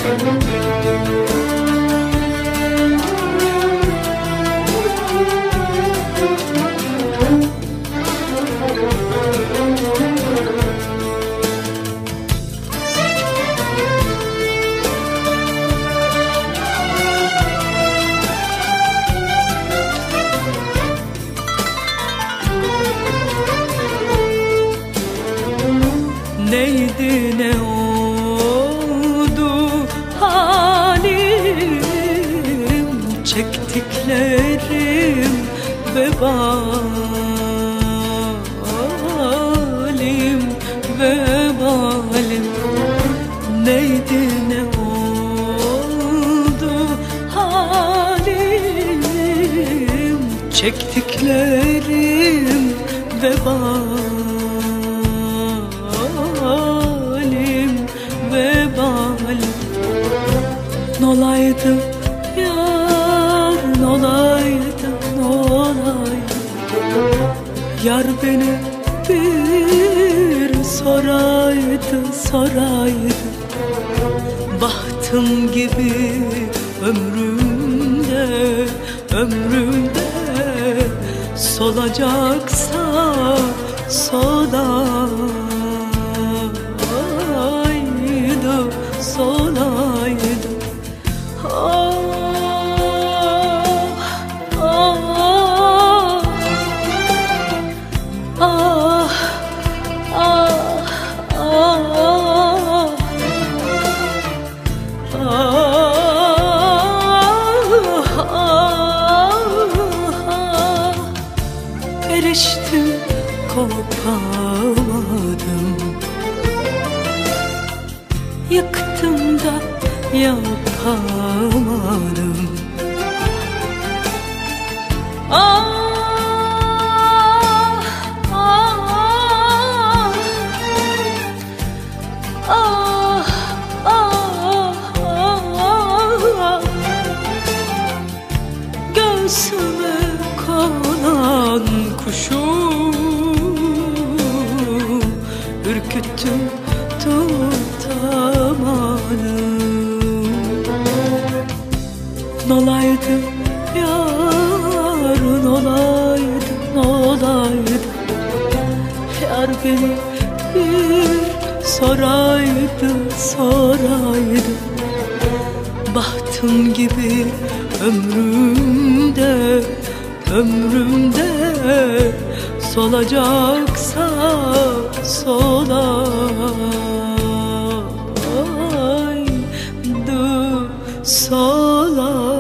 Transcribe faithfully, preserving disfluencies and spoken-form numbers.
Neydi ne oldu halim, çektiklerim vebalim, vebalim. Neydi ne oldu halim, çektiklerim vebalim, vebalim. Nolaydı yar, nolaydı, nolaydı. Yar beni bir soraydı, soraydı. Bahtım gibi ömrümde, ömrümde solacaksa solaydı, solaydı. Ah, ah, ah, ah, ah, ah. Eriştim, kopamadım. Yıktım da yapamadım. Ah, ah, ah, ah, ah. Göğsüme konan kuşu ürküttüm, tutamadım. Nolaydı yar, nolaydı, nolaydı. Yar beni bir soraydı, soraydı. Bahtım gibi ömrümde, ömrümde solacaksa solaydı, solaydı.